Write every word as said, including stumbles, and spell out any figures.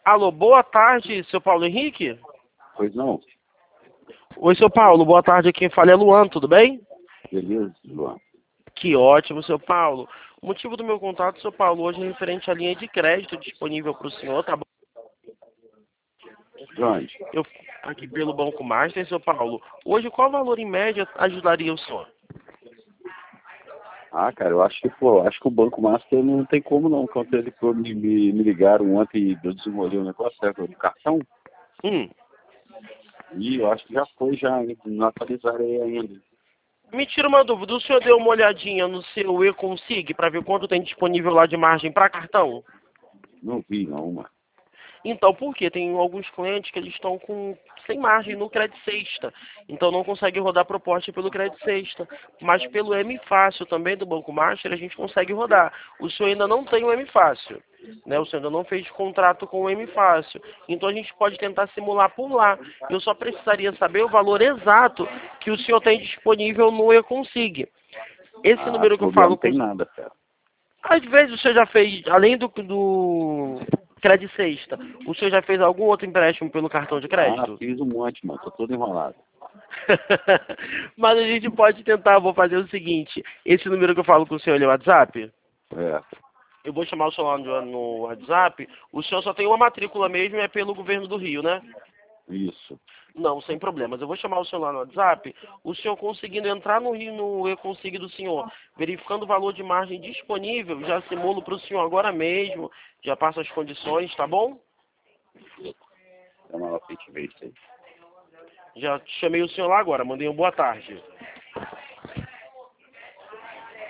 Alô, boa tarde, seu Paulo Henrique? Pois não? Oi, seu Paulo, boa tarde. Quem fala é Luan, tudo bem? Beleza, Luan. Que ótimo, seu Paulo. O motivo do meu contato, seu Paulo, hoje é referente à linha de crédito disponível para o senhor, tá bom? Grande. Eu aqui pelo Banco Master, seu Paulo. Hoje, qual valor em média ajudaria o senhor? Ah, cara, eu acho que, pô, acho que o Banco Master não tem como não. Quando ele for me, me, me ligaram ontem e eu desenrolei o negócio, é, do cartão, Hum, e eu acho que já foi, já, não atualizaram aí ainda. me tira uma dúvida, o senhor deu uma olhadinha no seu e-consig para ver quanto tem disponível lá de margem para cartão? Não vi, não, mano. Então, por quê? Tem alguns clientes que eles estão com sem margem no crédito sexta, então não consegue rodar proposta pelo crédito sexta, mas pelo M Fácil também do Banco Master a gente consegue rodar. O senhor ainda não tem o M Fácil, né? O senhor ainda não fez contrato com o M Fácil, então a gente pode tentar simular por lá. Eu só precisaria saber o valor exato que o senhor tem disponível no eConsig. Esse Ah, número se que eu bobear falo não com tem nada, cara. às vezes o senhor já fez, além do, do crédito sexta, o senhor já fez algum outro empréstimo pelo cartão de Ah, crédito? fiz um monte, mano. Tô todo enrolado. Mas a gente pode tentar, vou fazer o seguinte, esse número que eu falo com o senhor, ele é o WhatsApp? É, Eu vou chamar o senhor no, no WhatsApp, o senhor só tem uma matrícula mesmo, é pelo governo do Rio, né? isso. Não, sem problemas. Eu vou chamar o senhor lá no WhatsApp. O senhor conseguindo entrar no Rio, no e-consig do senhor, verificando o valor de margem disponível, já simulo para o senhor agora mesmo, já passo as condições, tá bom? Dá uma lá pra gente ver isso aí. Já chamei o senhor lá agora, mandei um boa tarde.